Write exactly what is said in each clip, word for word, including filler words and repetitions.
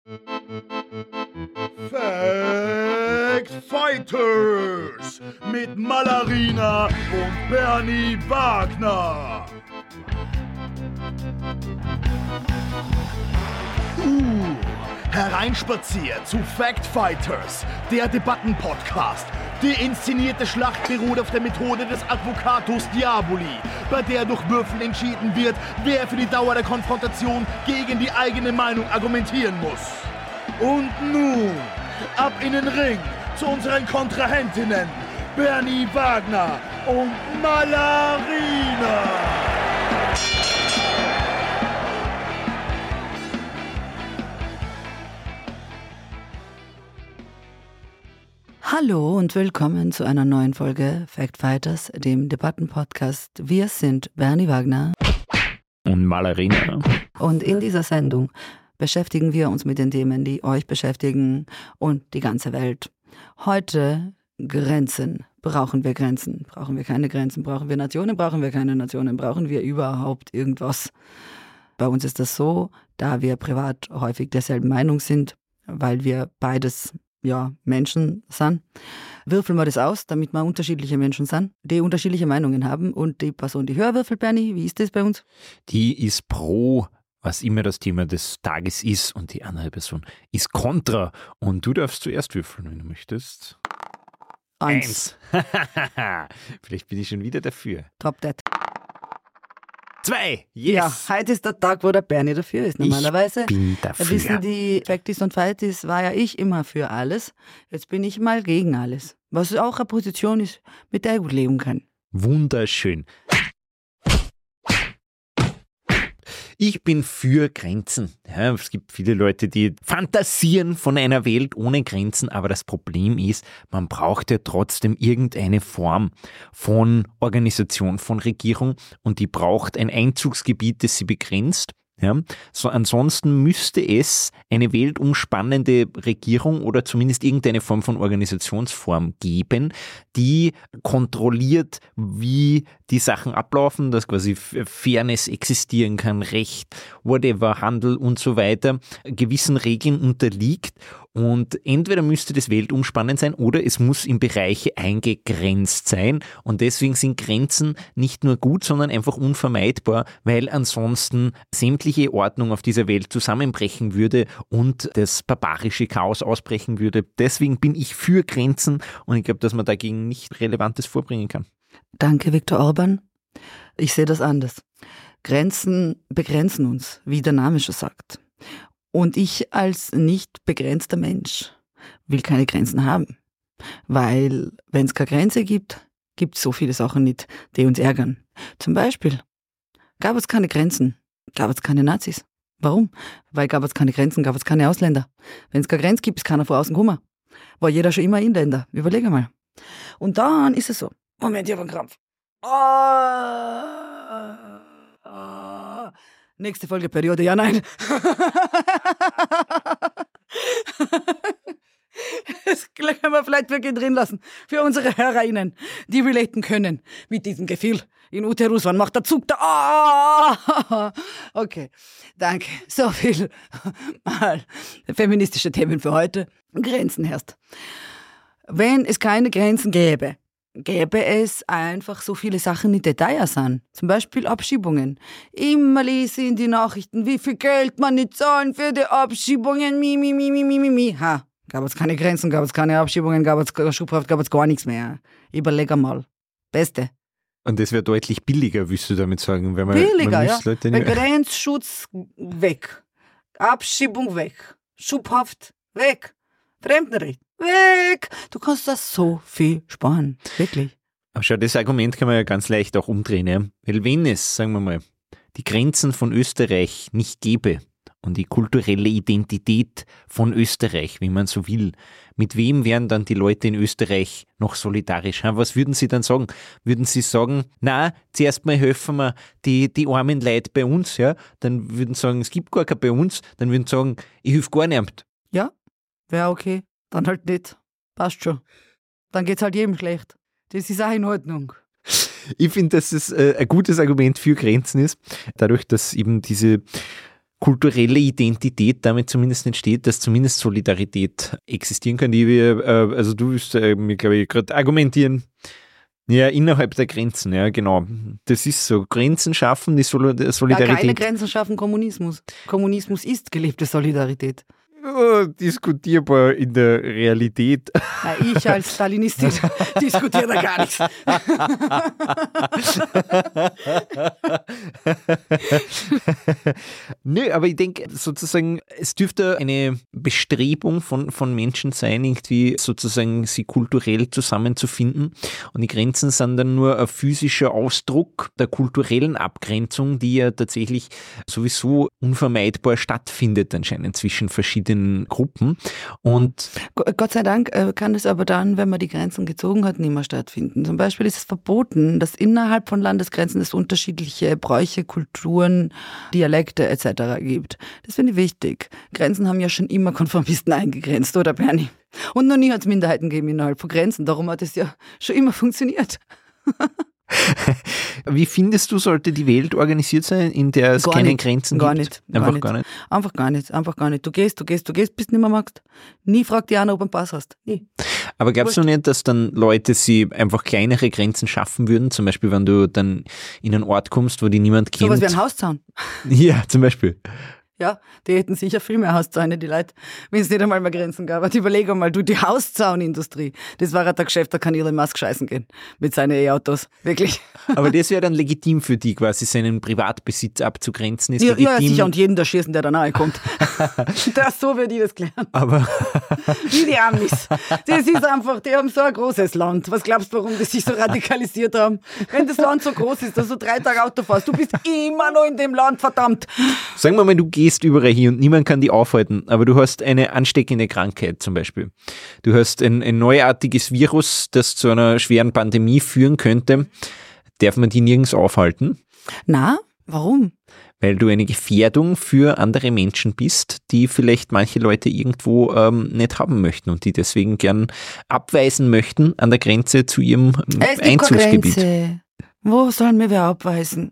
Fact Fighters mit Mallarina und Bernie Wagner. Uh, hereinspaziert zu Fact Fighters, der Debattenpodcast. Die inszenierte Schlacht beruht auf der Methode des Advocatus Diaboli, bei der durch Würfeln entschieden wird, wer für die Dauer der Konfrontation gegen die eigene Meinung argumentieren muss. Und nun, ab in den Ring zu unseren Kontrahentinnen, Bernie Wagner und Mallarina. Hallo und willkommen zu einer neuen Folge Fact Fighters, dem Debattenpodcast. Wir sind Bernie Wagner und Mallarina. Und in dieser Sendung beschäftigen wir uns mit den Themen, die euch beschäftigen und die ganze Welt. Heute Grenzen. Brauchen wir Grenzen? Brauchen wir keine Grenzen? Brauchen wir Nationen? Brauchen wir keine Nationen? Brauchen wir überhaupt irgendwas? Bei uns ist das so, da wir privat häufig derselben Meinung sind, weil wir beides ja, Menschen sind, würfeln wir das aus, damit wir unterschiedliche Menschen sind, die unterschiedliche Meinungen haben. Und die Person, die höher würfelt, Bernie, wie ist das bei uns? Die ist pro, was immer das Thema des Tages ist, und die andere Person ist kontra. Und du darfst zuerst würfeln, wenn du möchtest. Eins. Eins. Vielleicht bin ich schon wieder dafür. Top Dead. Zwei. Yes. Ja, heute ist der Tag, wo der Bernie dafür ist. Normalerweise ich bin dafür. wissen die Facties und Fighties, war ja ich immer für alles. Jetzt bin ich mal gegen alles. Was auch eine Position ist, mit der ich gut leben kann. Wunderschön. Ich bin für Grenzen. Ja, es gibt viele Leute, die fantasieren von einer Welt ohne Grenzen, aber das Problem ist, man braucht ja trotzdem irgendeine Form von Organisation, von Regierung, und die braucht ein Einzugsgebiet, das sie begrenzt. Ja, so ansonsten müsste es eine weltumspannende Regierung oder zumindest irgendeine Form von Organisationsform geben, die kontrolliert, wie die Sachen ablaufen, dass quasi Fairness existieren kann, Recht, whatever, Handel und so weiter, gewissen Regeln unterliegt. Und entweder müsste das weltumspannend sein oder es muss in Bereiche eingegrenzt sein. Und deswegen sind Grenzen nicht nur gut, sondern einfach unvermeidbar, weil ansonsten sämtliche Ordnung auf dieser Welt zusammenbrechen würde und das barbarische Chaos ausbrechen würde. Deswegen bin ich für Grenzen und ich glaube, dass man dagegen nicht Relevantes vorbringen kann. Danke, Viktor Orban. Ich sehe das anders. Grenzen begrenzen uns, wie der Name schon sagt. Und ich als nicht begrenzter Mensch will keine Grenzen haben. Weil, wenn es keine Grenze gibt, gibt es so viele Sachen nicht, die uns ärgern. Zum Beispiel, gab es keine Grenzen, gab es keine Nazis. Warum? Weil gab es keine Grenzen, gab es keine Ausländer. Wenn es keine Grenze gibt, ist keiner von außen gekommen. War jeder schon immer Inländer. Überlege mal. Und dann ist es so. Moment, ich habe einen Krampf. Ah, ah. Nächste Folge Periode, ja, nein. Das können wir vielleicht wirklich drin lassen. Für unsere HörerInnen, die relaten können mit diesem Gefühl. In Uterus, wann macht der Zug da? Ah! Okay, danke. So viel mal feministische Themen für heute. Grenzen herrscht. Wenn es keine Grenzen gäbe, gäbe es einfach so viele Sachen, die Details sind. Zum Beispiel Abschiebungen. Immer lese ich in die Nachrichten, wie viel Geld man nicht zahlen für die Abschiebungen. Mi, mi, mi, mi, mi, mi, mi. Ha, gab es keine Grenzen, gab es keine Abschiebungen, gab es Schubhaft, gab es gar nichts mehr. Überleg einmal. Beste. Und das wäre deutlich billiger, willst du damit sagen? Weil man, billiger, man ja. Leute nicht Grenzschutz weg. Abschiebung weg. Schubhaft weg. Fremdenrecht weg. Du kannst das so viel sparen. Wirklich. Aber schau, das Argument kann man ja ganz leicht auch umdrehen. Ja? Weil wenn es, sagen wir mal, die Grenzen von Österreich nicht gäbe und die kulturelle Identität von Österreich, wie man so will, mit wem wären dann die Leute in Österreich noch solidarisch? Was würden sie dann sagen? Würden sie sagen, na, zuerst mal helfen wir die, die armen Leute bei uns, ja? Dann würden sie sagen, es gibt gar keinen bei uns. Dann würden sie sagen, ich helfe gar nicht. Ja, wäre okay. Dann halt nicht. Passt schon. Dann geht's halt jedem schlecht. Das ist auch in Ordnung. Ich finde, dass es äh, ein gutes Argument für Grenzen ist. Dadurch, dass eben diese kulturelle Identität damit zumindest entsteht, dass zumindest Solidarität existieren kann, die wir, äh, also du wirst äh, mir, glaube ich, gerade argumentieren, ja, innerhalb der Grenzen, ja, genau. Das ist so, Grenzen schaffen, die Sol- Solidarität. Ja, keine Grenzen schaffen Kommunismus. Kommunismus ist gelebte Solidarität. Oh, diskutierbar in der Realität. Na, ich als Stalinistin diskutiere da gar nichts. Nö, aber ich denke sozusagen, es dürfte eine Bestrebung von, von Menschen sein, irgendwie sozusagen sie kulturell zusammenzufinden. Und die Grenzen sind dann nur ein physischer Ausdruck der kulturellen Abgrenzung, die ja tatsächlich sowieso unvermeidbar stattfindet anscheinend zwischen verschiedenen Gruppen. Und Gott sei Dank kann es aber dann, wenn man die Grenzen gezogen hat, nicht mehr stattfinden. Zum Beispiel ist es verboten, dass innerhalb von Landesgrenzen es unterschiedliche Bräuche, Kulturen, Dialekte et cetera gibt. Das finde ich wichtig. Grenzen haben ja schon immer Konformisten eingegrenzt, oder Bernie? Und noch nie hat es Minderheiten gegeben innerhalb von Grenzen. Darum hat es ja schon immer funktioniert. Wie findest du, sollte die Welt organisiert sein, in der es Gar keine nicht, Grenzen gar gibt? Nicht, Einfach gar, gar nicht. nicht. Einfach gar nicht, einfach gar nicht. Du gehst, du gehst, du gehst, bis du nicht mehr magst. Nie fragt die einer, ob du einen Pass hast. Nie. Aber glaubst du nicht, dass dann Leute sie einfach kleinere Grenzen schaffen würden? Zum Beispiel, wenn du dann in einen Ort kommst, wo die niemand kennt. So was wie ein Hauszaun. Ja, zum Beispiel. Ja, die hätten sicher viel mehr Hauszäune, die Leute, wenn es nicht einmal mehr Grenzen gab. Und überleg einmal, du, die Hauszaunindustrie, das war ein Geschäft, da kann Elon Musk scheißen gehen mit seinen E-Autos, wirklich. Aber das wäre dann legitim für die, quasi seinen Privatbesitz abzugrenzen. Ist Ja, legitim. ja, sicher, und jeden da schießen, der da nahe kommt. Das, so würde ich das klären. Aber Wie die Amis. Das ist einfach, die haben so ein großes Land. Was glaubst du, warum die sich so radikalisiert haben? Wenn das Land so groß ist, dass du drei Tage Auto fährst, du bist immer noch in dem Land, verdammt. sagen wir mal, du gehst überall hin und niemand kann dich aufhalten, aber du hast eine ansteckende Krankheit zum Beispiel. Du hast ein, ein neuartiges Virus, das zu einer schweren Pandemie führen könnte. Darf man die nirgends aufhalten? Na, warum? Weil du eine Gefährdung für andere Menschen bist, die vielleicht manche Leute irgendwo ähm, nicht haben möchten und die deswegen gern abweisen möchten an der Grenze zu ihrem ähm, Es gibt Einzugsgebiet. keine Grenze. Wo sollen wir wer abweisen?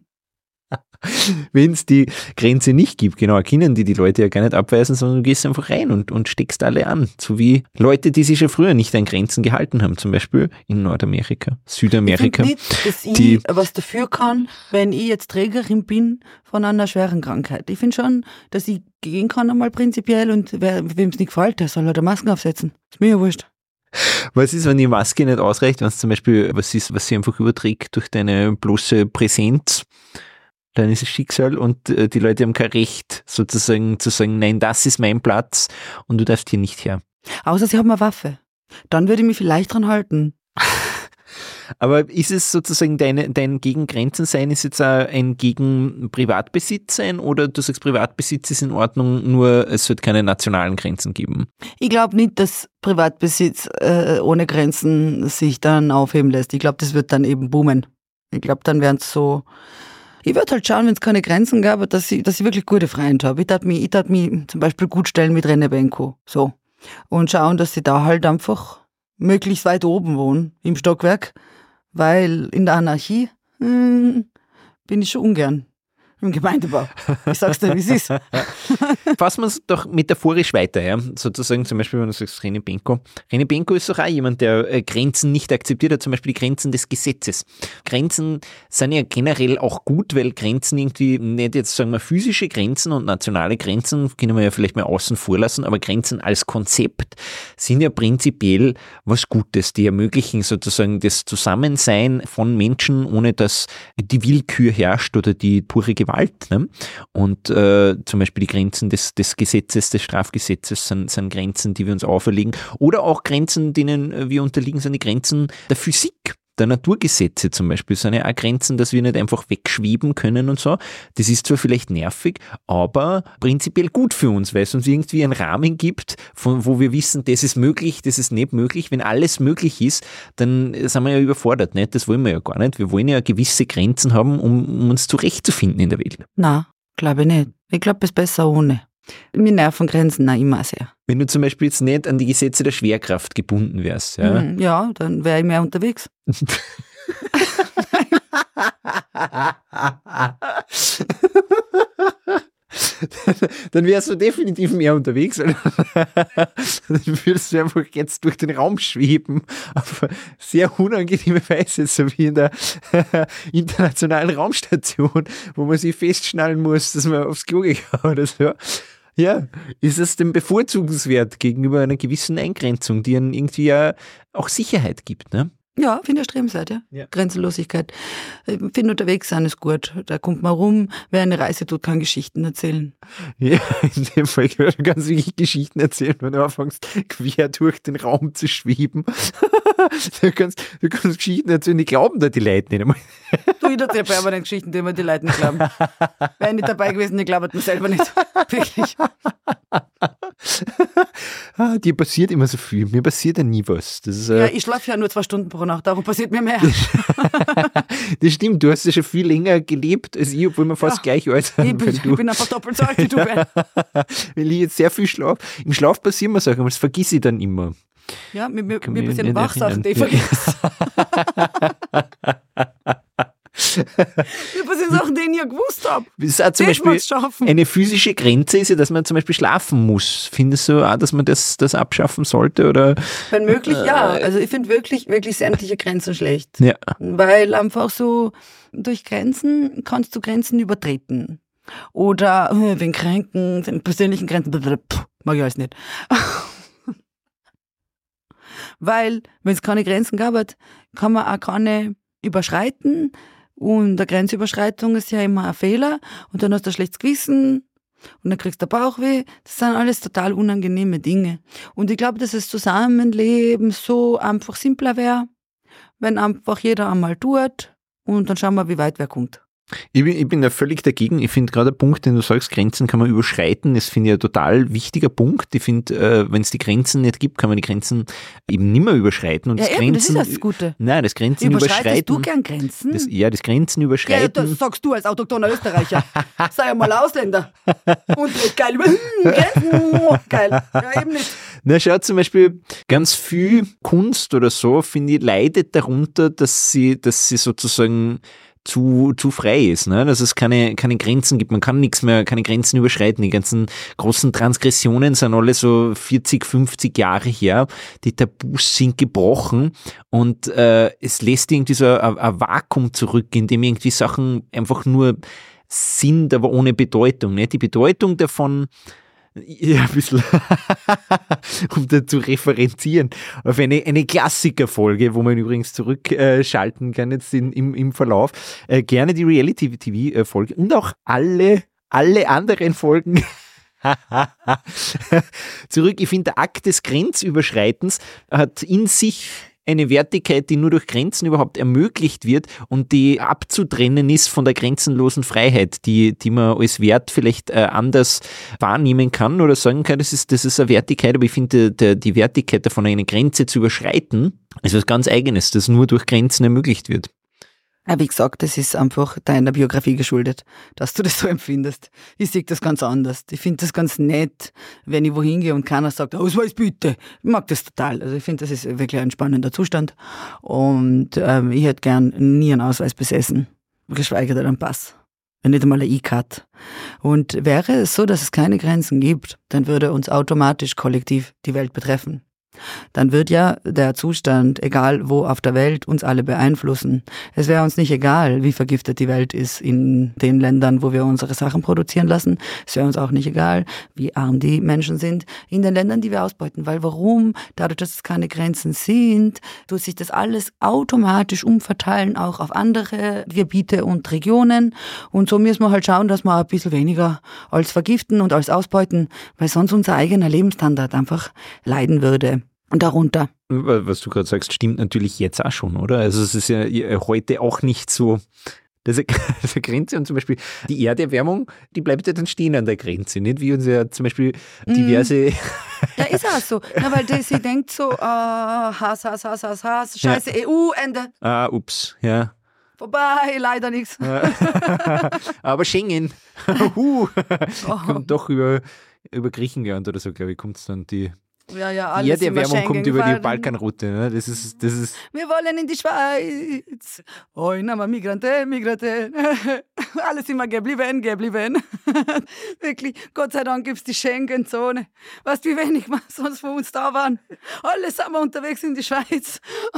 Wenn es die Grenze nicht gibt, genau, können die die Leute ja gar nicht abweisen, sondern du gehst einfach rein und, und steckst alle an. So wie Leute, die sich ja früher nicht an Grenzen gehalten haben, zum Beispiel in Nordamerika, Südamerika. Ich finde nicht, dass ich die, was dafür kann, wenn ich jetzt Trägerin bin von einer schweren Krankheit. Ich finde schon, dass ich gehen kann einmal prinzipiell und wem es nicht gefällt, der soll halt eine Maske aufsetzen. Ist mir ja wurscht. Was ist, wenn die Maske nicht ausreicht, wenn es zum Beispiel was ist, was sie einfach überträgt durch deine bloße Präsenz? Dann ist es Schicksal und äh, die Leute haben kein Recht, sozusagen zu sagen, nein, das ist mein Platz und du darfst hier nicht her. Außer sie haben eine Waffe. Dann würde ich mich vielleicht dran halten. Aber ist es sozusagen deine, dein gegen Grenzen sein, ist jetzt auch ein gegen Privatbesitz sein oder du sagst, Privatbesitz ist in Ordnung, nur es wird keine nationalen Grenzen geben? Ich glaube nicht, dass Privatbesitz äh, ohne Grenzen sich dann aufheben lässt. Ich glaube, das wird dann eben boomen. Ich glaube, dann wären es so... Ich würde halt schauen, wenn es keine Grenzen gab, dass ich, dass ich wirklich gute Freunde habe. Ich tat mich, ich tat mich zum Beispiel gut stellen mit René Benko. So. Und schauen, dass sie da halt einfach möglichst weit oben wohnen, im Stockwerk. Weil in der Anarchie hm, bin ich schon ungern im Gemeindebau. Ich sag's dir, wie es ist. Fassen wir es doch metaphorisch weiter, ja. Sozusagen zum Beispiel, wenn du sagst René Benko. René Benko ist doch auch jemand, der äh, Grenzen nicht akzeptiert hat, zum Beispiel die Grenzen des Gesetzes. Grenzen sind ja generell auch gut, weil Grenzen irgendwie nicht jetzt, sagen wir, physische Grenzen und nationale Grenzen, können wir ja vielleicht mal außen vor lassen, aber Grenzen als Konzept sind ja prinzipiell was Gutes, die ermöglichen sozusagen das Zusammensein von Menschen, ohne dass die Willkür herrscht oder die pure Gewalt. Ne? Und äh, zum Beispiel die Grenzen des, des Gesetzes, des Strafgesetzes sind, sind Grenzen, die wir uns auferlegen. Oder auch Grenzen, denen wir unterliegen, sind die Grenzen der Physik, der Naturgesetze zum Beispiel. Sind ja auch Grenzen, dass wir nicht einfach wegschweben können und so. Das ist zwar vielleicht nervig, aber prinzipiell gut für uns, weil es uns irgendwie einen Rahmen gibt, von, wo wir wissen, das ist möglich, das ist nicht möglich. Wenn alles möglich ist, dann sind wir ja überfordert. Nicht? Das wollen wir ja gar nicht. Wir wollen ja gewisse Grenzen haben, um, um uns zurechtzufinden in der Welt. Na, glaube ich nicht. Ich glaube, es ist besser ohne. Mir nerven Grenzen auch immer sehr. Wenn du zum Beispiel jetzt nicht an die Gesetze der Schwerkraft gebunden wärst. Ja, Mhm, ja, dann wäre ich mehr unterwegs. dann wärst du definitiv mehr unterwegs. Dann würdest du einfach jetzt durch den Raum schweben, auf eine sehr unangenehme Weise, so wie in der internationalen Raumstation, wo man sich festschnallen muss, dass man aufs Klo geht oder so. Ja, ist es denn bevorzugenswert gegenüber einer gewissen Eingrenzung, die einen irgendwie ja auch Sicherheit gibt, ne? Ja, finde ich erstrebenswert, ja. ja. Grenzenlosigkeit. Ich finde, unterwegs sein ist gut. Da kommt man rum. Wer eine Reise tut, kann Geschichten erzählen. Ja, in dem Fall kannst du ganz wirklich Geschichten erzählen, wenn du anfängst, quer durch den Raum zu schweben. Du kannst, du kannst Geschichten erzählen, die glauben da die Leute nicht einmal. Du, ich erzähle permanent Geschichten, die mir die Leute nicht glauben. Wäre nicht dabei gewesen, die glauben mir selber nicht. Wirklich. Ah, dir passiert immer so viel. Mir passiert ja nie was. Das ist, äh ja, ich schlafe ja nur zwei Stunden pro Nacht, darum passiert mir mehr. Das stimmt, du hast ja schon viel länger gelebt als ich, obwohl wir fast ja, gleich alt sind. Ich bin, ich bin einfach doppelt so alt wie du. Weil ich jetzt sehr viel schlafe. Im Schlaf passieren mir Sachen, aber das vergesse ich dann immer. Ja, mir, mir, mir passieren Wachsachen, die ich vergesse. Mir passieren Sachen, die ich nie gewusst habe. Das ist auch zum Beispiel eine physische Grenze, ist ja, dass man zum Beispiel schlafen muss. Findest du auch, dass man das, das abschaffen sollte? Oder? Wenn möglich, ja. Also ich finde wirklich, wirklich sämtliche Grenzen schlecht. Ja. Weil einfach so durch Grenzen kannst du Grenzen übertreten. Oder äh, wen kränken, seine persönlichen Grenzen, pff, mag ich alles nicht. Weil, wenn es keine Grenzen gab, kann man auch keine überschreiten. Und eine Grenzüberschreitung ist ja immer ein Fehler. Und dann hast du ein schlechtes Gewissen und dann kriegst du Bauchweh. Das sind alles total unangenehme Dinge. Und ich glaube, dass das Zusammenleben so einfach simpler wäre, wenn einfach jeder einmal tut und dann schauen wir, wie weit wer kommt. Ich bin, ich bin da völlig dagegen. Ich finde gerade der Punkt, den du sagst, Grenzen kann man überschreiten, das finde ich ein total wichtiger Punkt. Ich finde, äh, wenn es die Grenzen nicht gibt, kann man die Grenzen eben nicht mehr überschreiten. Und ja, das, eben, Grenzen, das ist das Gute. Nein, das Grenzen Überschreitest überschreiten. du gern Grenzen? Das, ja, das Grenzen überschreiten. Ja, das sagst du als autochthoner Österreicher. Sei ja mal Ausländer. Und geil, hm, Grenzen, geil. Ja, eben nicht. Na, schau, zum Beispiel ganz viel Kunst oder so, finde ich, leidet darunter, dass sie, dass sie sozusagen zu, zu frei ist, ne? Dass es keine, keine Grenzen gibt. Man kann nichts mehr, keine Grenzen überschreiten. Die ganzen großen Transgressionen sind alle so vierzig, fünfzig Jahre her. Die Tabus sind gebrochen und äh, es lässt irgendwie so ein, ein Vakuum zurück, in dem irgendwie Sachen einfach nur sind, aber ohne Bedeutung, ne? Die Bedeutung davon, ja, ein bisschen, um da zu referenzieren, auf eine, eine Klassikerfolge, wo man übrigens zurückschalten äh, kann jetzt in, im, im Verlauf, äh, gerne die Reality-T V-Folge und auch alle, alle anderen Folgen zurück. Ich finde, der Akt des Grenzüberschreitens hat in sich eine Wertigkeit, die nur durch Grenzen überhaupt ermöglicht wird und die abzutrennen ist von der grenzenlosen Freiheit, die, die man als Wert vielleicht äh, anders wahrnehmen kann oder sagen kann, das ist, das ist eine Wertigkeit, aber ich finde, die, die Wertigkeit davon, eine Grenze zu überschreiten, ist was ganz Eigenes, das nur durch Grenzen ermöglicht wird. Ja, wie gesagt, das ist einfach deiner Biografie geschuldet, dass du das so empfindest. Ich sehe das ganz anders. Ich finde das ganz nett, wenn ich wohin gehe und keiner sagt, Ausweis bitte. Ich mag das total. Also ich finde, das ist wirklich ein spannender Zustand. Und ähm, ich hätte gern nie einen Ausweis besessen, geschweige denn einen Pass. Nicht einmal eine E-Card. Und wäre es so, dass es keine Grenzen gibt, dann würde uns automatisch kollektiv die Welt betreffen. Dann wird ja der Zustand, egal wo auf der Welt, uns alle beeinflussen. Es wäre uns nicht egal, wie vergiftet die Welt ist in den Ländern, wo wir unsere Sachen produzieren lassen. Es wäre uns auch nicht egal, wie arm die Menschen sind in den Ländern, die wir ausbeuten. Weil warum? Dadurch, dass es keine Grenzen sind, tut sich das alles automatisch umverteilen, auch auf andere Gebiete und Regionen. Und so müssen wir halt schauen, dass wir ein bisschen weniger als vergiften und als ausbeuten, weil sonst unser eigener Lebensstandard einfach leiden würde. Und darunter. Was du gerade sagst, stimmt natürlich jetzt auch schon, oder? Also es ist ja heute auch nicht so, das ist eine Grenze und zum Beispiel die Erderwärmung, die bleibt ja dann stehen an der Grenze, nicht? Wie uns ja zum Beispiel diverse... Mm. Ja, ist auch so. Na, weil die, sie denkt so, uh, Hass, Hass, Hass, Hass, Hass, scheiße, ja. E U, Ende. Ah, ups, ja. Vorbei, leider nichts. Aber Schengen, huh, oh. Kommt doch über, über Griechenland oder so, glaube ich, kommt es dann die... Ja, ja, alles Ja, der immer Werbung kommt über die Schengen-Gefallen. Balkanroute. Ne? Das ist, das ist Wir wollen in die Schweiz. Oh, na, Migrante, Migrante. Alles immer geblieben, geblieben. Wirklich, Gott sei Dank gibt es die Schengen-Zone. Weißt du, wie wenig wir sonst von uns da waren? Alle sind wir unterwegs in die Schweiz.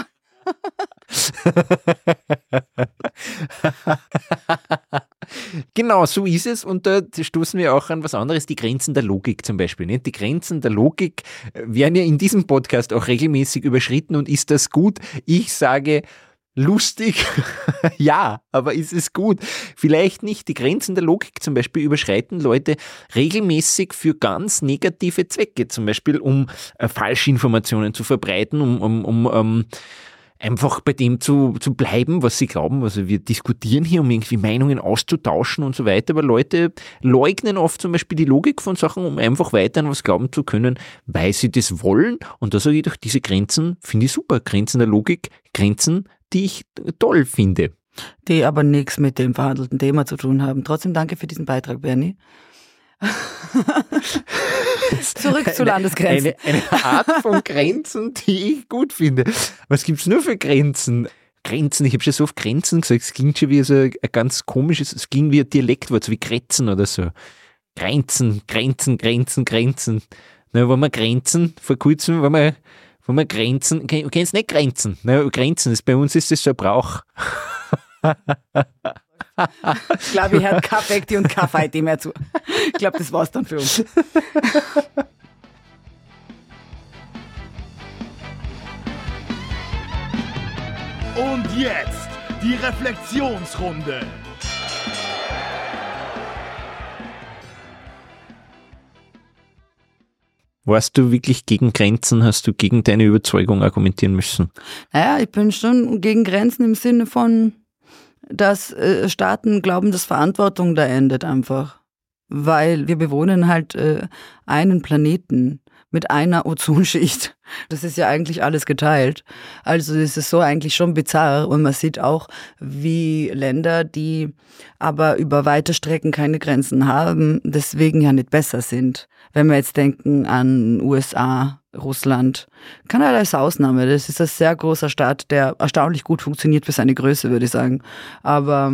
Genau, so ist es und da stoßen wir auch an was anderes, die Grenzen der Logik zum Beispiel. Nicht? Die Grenzen der Logik werden ja in diesem Podcast auch regelmäßig überschritten und ist das gut? Ich sage lustig, ja, aber ist es gut? Vielleicht nicht. Die Grenzen der Logik zum Beispiel überschreiten Leute regelmäßig für ganz negative Zwecke, zum Beispiel um äh, Falschinformationen zu verbreiten, um, um, um ähm, einfach bei dem zu, zu bleiben, was sie glauben. Also wir diskutieren hier, um irgendwie Meinungen auszutauschen und so weiter, aber Leute leugnen oft zum Beispiel die Logik von Sachen, um einfach weiter an was glauben zu können, weil sie das wollen. Und da sage ich doch, diese Grenzen finde ich super. Grenzen der Logik, Grenzen, die ich toll finde. Die aber nichts mit dem verhandelten Thema zu tun haben. Trotzdem danke für diesen Beitrag, Bernie. Zurück zu Landesgrenzen. Eine, eine Art von Grenzen, die ich gut finde. Was gibt es nur für Grenzen? Grenzen, ich habe schon so oft Grenzen gesagt, es klingt schon wie so ein ganz komisches, es klingt wie ein Dialektwort, so wie Grenzen oder so. Grenzen, Grenzen, Grenzen, Grenzen. Na, wenn wir Grenzen, vor kurzem, wenn wir, wenn wir Grenzen, du kennst nicht Grenzen, na, Grenzen, das, bei uns ist das so ein Brauch. Ich glaube, ich höre Kaffee und Kaffee mehr zu. Ich glaube, das war's dann für uns. Und jetzt die Reflexionsrunde. Warst du wirklich gegen Grenzen? Hast du gegen deine Überzeugung argumentieren müssen? Naja, ich bin schon gegen Grenzen im Sinne von, dass äh, Staaten glauben, dass Verantwortung da endet einfach. Weil wir bewohnen halt äh, einen Planeten mit einer Ozonschicht. Das ist ja eigentlich alles geteilt. Also es ist so eigentlich schon bizarr und man sieht auch, wie Länder, die aber über weite Strecken keine Grenzen haben, deswegen ja nicht besser sind. Wenn wir jetzt denken an U S A, Russland, Kanada ist Ausnahme. Das ist ein sehr großer Staat, der erstaunlich gut funktioniert für seine Größe, würde ich sagen. Aber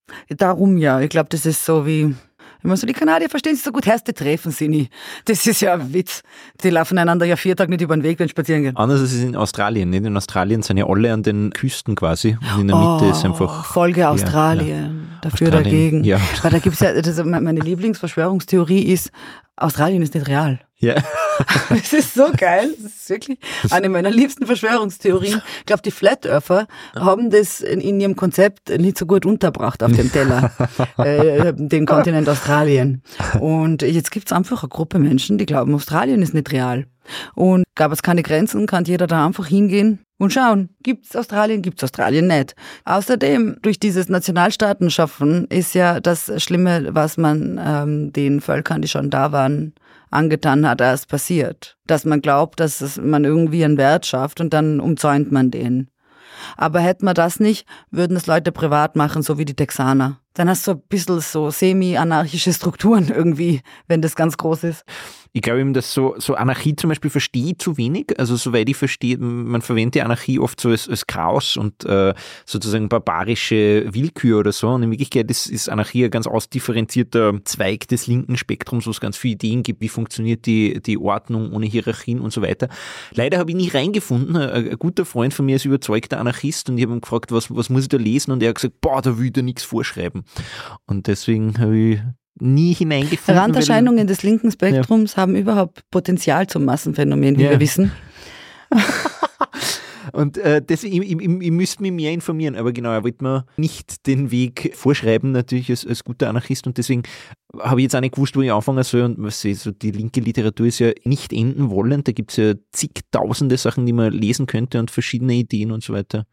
darum ja, ich glaube, das ist so wie, immer so, die Kanadier verstehen sich so gut, Herste treffen sie nie. Das ist ja ein Witz. Die laufen einander ja vier Tage nicht über den Weg, wenn sie spazieren gehen. Anders als in Australien. Nicht? In Australien sind ja alle an den Küsten quasi und in der Mitte oh, ist einfach... Folge Australien, ja, ja. dafür Australien, dagegen. ja. Weil da gibt's ja, das, meine Lieblingsverschwörungstheorie ist, Australien ist nicht real. Ja. Das ist so geil. Das ist wirklich eine meiner liebsten Verschwörungstheorien. Ich glaube, die Flat Earther haben das in, in ihrem Konzept nicht so gut unterbracht auf dem Teller, äh, den Kontinent Australien. Und jetzt gibt's einfach eine Gruppe Menschen, die glauben, Australien ist nicht real. Und gab es keine Grenzen, kann jeder da einfach hingehen und schauen, gibt's Australien, gibt's Australien nicht. Außerdem, durch dieses Nationalstaaten schaffen, ist ja das Schlimme, was man ähm, den Völkern, die schon da waren, angetan hat, erst passiert. Dass man glaubt, dass es, man irgendwie einen Wert schafft und dann umzäunt man den. Aber hätten wir das nicht, würden es Leute privat machen, so wie die Texaner. Dann hast du ein bisschen so semi-anarchische Strukturen irgendwie, wenn das ganz groß ist. Ich glaube eben, dass so, so Anarchie zum Beispiel verstehe ich zu wenig. Also soweit ich verstehe, man verwendet die Anarchie oft so als, als Chaos und äh, sozusagen barbarische Willkür oder so. Und in Wirklichkeit ist, ist Anarchie ein ganz ausdifferenzierter Zweig des linken Spektrums, wo es ganz viele Ideen gibt, wie funktioniert die, die Ordnung ohne Hierarchien und so weiter. Leider habe ich nie reingefunden. Ein, ein guter Freund von mir ist überzeugter Anarchist und ich habe ihn gefragt, was, was muss ich da lesen? Und er hat gesagt, boah, da will ich dir nichts vorschreiben. Und deswegen habe ich nie hineingefunden. Randerscheinungen weil, des linken Spektrums ja. haben überhaupt Potenzial zum Massenphänomen, wie ja. wir wissen. Und äh, deswegen, ich, ich, ich müsste mich mehr informieren, aber genau, er wollte mir nicht den Weg vorschreiben, natürlich als, als guter Anarchist, und deswegen habe ich jetzt auch nicht gewusst, wo ich anfangen soll, und was ich, so die linke Literatur ist ja nicht enden wollend, da gibt es ja zigtausende Sachen, die man lesen könnte und verschiedene Ideen und so weiter.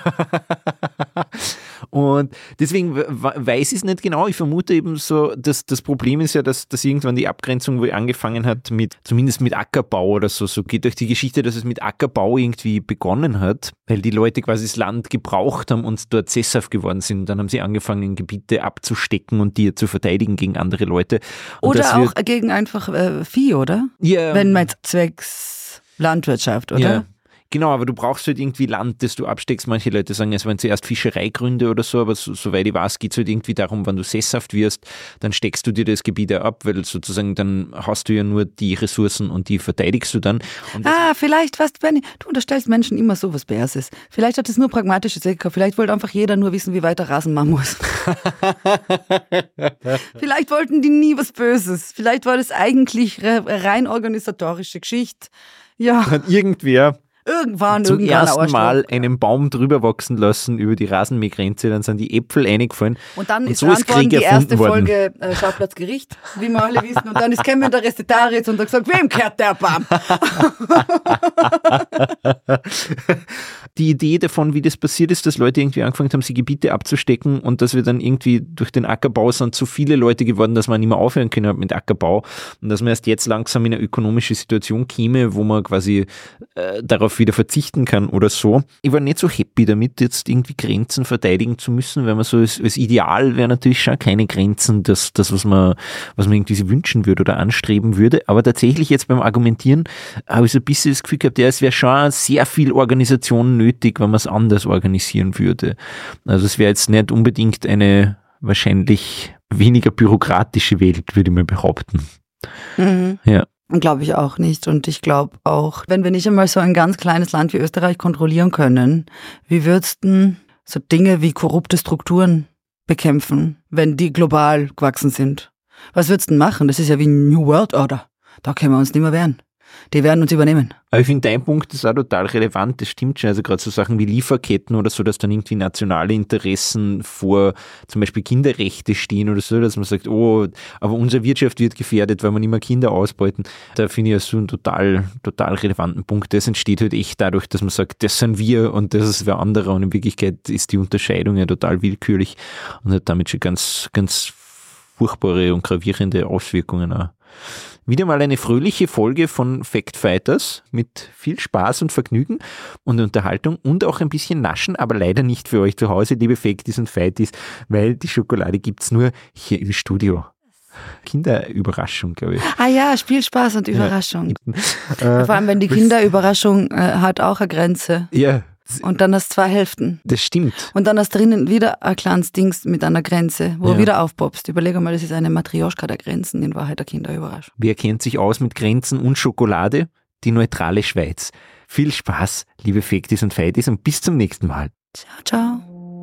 Und deswegen weiß ich es nicht genau, ich vermute eben so, dass das Problem ist ja, dass, dass irgendwann die Abgrenzung wohl angefangen hat mit, zumindest mit Ackerbau oder so, so geht durch die Geschichte, dass es mit Ackerbau irgendwie begonnen hat, weil die Leute quasi das Land gebraucht haben und dort sesshaft geworden sind. Dann haben sie angefangen, Gebiete abzustecken und die zu verteidigen gegen andere Leute. Und oder auch wird, gegen einfach äh, Vieh, oder? ja, wenn man jetzt zwecks Landwirtschaft, oder? Ja. Genau, aber du brauchst halt irgendwie Land, das du absteckst. Manche Leute sagen, es waren zuerst Fischereigründe oder so, aber so, soweit ich weiß, geht es halt irgendwie darum, wenn du sesshaft wirst, dann steckst du dir das Gebiet ja ab, weil sozusagen dann hast du ja nur die Ressourcen und die verteidigst du dann. Und ah, vielleicht, was, Benni, du unterstellst Menschen immer so was Bärses. Vielleicht hat es nur pragmatische Zwecke, vielleicht wollte einfach jeder nur wissen, wie weit er Rasen machen muss. Vielleicht wollten die nie was Böses. Vielleicht war das eigentlich rein organisatorische Geschichte. Ja. Hat irgendwer Irgendwann, zum irgendwann ersten Mal einen Baum drüber wachsen lassen über die Rasenmähgrenze, dann sind die Äpfel reingefallen. Und dann und ist so ist Krieg die erste worden. Folge äh, Schauplatzgericht, wie wir alle wissen. Und dann ist Kevin der Restetaritz und hat gesagt, wem gehört der Baum? Die Idee davon, wie das passiert ist, dass Leute irgendwie angefangen haben, sie Gebiete abzustecken und dass wir dann irgendwie durch den Ackerbau sind so viele Leute geworden, dass man nicht mehr aufhören können mit Ackerbau und dass man erst jetzt langsam in eine ökonomische Situation käme, wo man quasi äh, darauf wieder verzichten kann oder so. Ich war nicht so happy damit, jetzt irgendwie Grenzen verteidigen zu müssen, weil man so als, als Ideal wäre natürlich schon keine Grenzen, das, das was man, was man irgendwie sich wünschen würde oder anstreben würde. Aber tatsächlich jetzt beim Argumentieren habe ich so ein bisschen das Gefühl gehabt, ja, es wäre schon sehr viel Organisation nötig, wenn man es anders organisieren würde. Also es wäre jetzt nicht unbedingt eine wahrscheinlich weniger bürokratische Welt, würde ich mal behaupten. Mhm. Ja. Glaube ich auch nicht. Und ich glaube auch, wenn wir nicht einmal so ein ganz kleines Land wie Österreich kontrollieren können, wie würdest du so Dinge wie korrupte Strukturen bekämpfen, wenn die global gewachsen sind? Was würdest du machen? Das ist ja wie New World Order. Da können wir uns nicht mehr wehren. Die werden uns übernehmen. Aber ich finde, dein Punkt ist auch total relevant, das stimmt schon. Also gerade so Sachen wie Lieferketten oder so, dass dann irgendwie nationale Interessen vor zum Beispiel Kinderrechte stehen oder so, dass man sagt, oh, aber unsere Wirtschaft wird gefährdet, weil wir nicht mehr Kinder ausbeuten. Da finde ich ja so einen total, total relevanten Punkt. Das entsteht halt echt dadurch, dass man sagt, das sind wir und das ist wer anderer und in Wirklichkeit ist die Unterscheidung ja total willkürlich und hat damit schon ganz, ganz furchtbare und gravierende Auswirkungen auch. Wieder mal eine fröhliche Folge von Fact Fighters mit viel Spaß und Vergnügen und Unterhaltung und auch ein bisschen Naschen, aber leider nicht für euch zu Hause, liebe Facties und Fighties, weil die Schokolade gibt's nur hier im Studio. Kinderüberraschung, glaube ich. Ah ja, Spielspaß und Überraschung. Ja. Vor allem, wenn die Kinderüberraschung äh, hat auch eine Grenze. Ja. Und dann hast du zwei Hälften. Das stimmt. Und dann hast du drinnen wieder ein kleines Dings mit einer Grenze, wo Ja. du wieder aufpoppst. Überleg mal, das ist eine Matrioschka der Grenzen, in Wahrheit der Kinderüberraschung. Wer kennt sich aus mit Grenzen und Schokolade? Die neutrale Schweiz. Viel Spaß, liebe Facties und Fighties, und bis zum nächsten Mal. Ciao, ciao.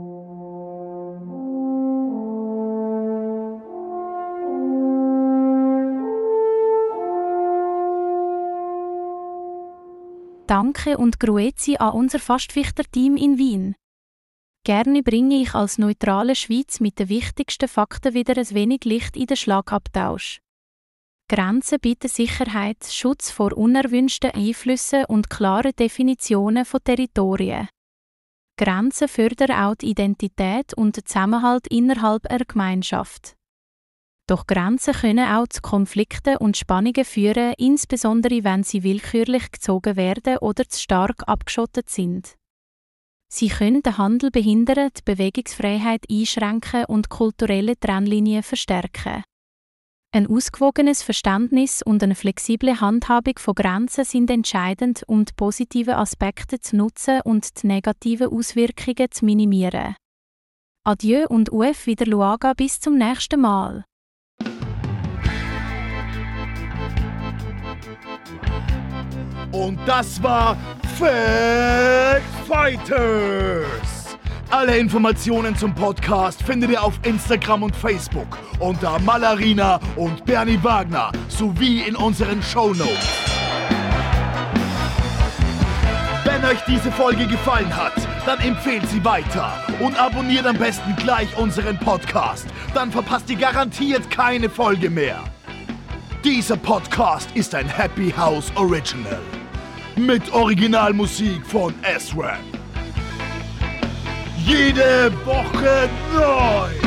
Danke und Grüezi an unser Fastfichter-Team in Wien. Gerne bringe ich als neutrale Schweiz mit den wichtigsten Fakten wieder ein wenig Licht in den Schlagabtausch. Grenzen bieten Sicherheit, Schutz vor unerwünschten Einflüssen und klare Definitionen von Territorien. Grenzen fördern auch die Identität und den Zusammenhalt innerhalb einer Gemeinschaft. Doch Grenzen können auch zu Konflikten und Spannungen führen, insbesondere wenn sie willkürlich gezogen werden oder zu stark abgeschottet sind. Sie können den Handel behindern, die Bewegungsfreiheit einschränken und kulturelle Trennlinien verstärken. Ein ausgewogenes Verständnis und eine flexible Handhabung von Grenzen sind entscheidend, um die positiven Aspekte zu nutzen und die negativen Auswirkungen zu minimieren. Adieu und Uf wieder Luaga, bis zum nächsten Mal. Und das war Fact Fighters. Alle Informationen zum Podcast findet ihr auf Instagram und Facebook unter Malarina und Bernie Wagner sowie in unseren Shownotes. Wenn euch diese Folge gefallen hat, dann empfehlt sie weiter und abonniert am besten gleich unseren Podcast. Dann verpasst ihr garantiert keine Folge mehr. Dieser Podcast ist ein Happy House Original. Mit Originalmusik von S-Rap. Jede Woche neu.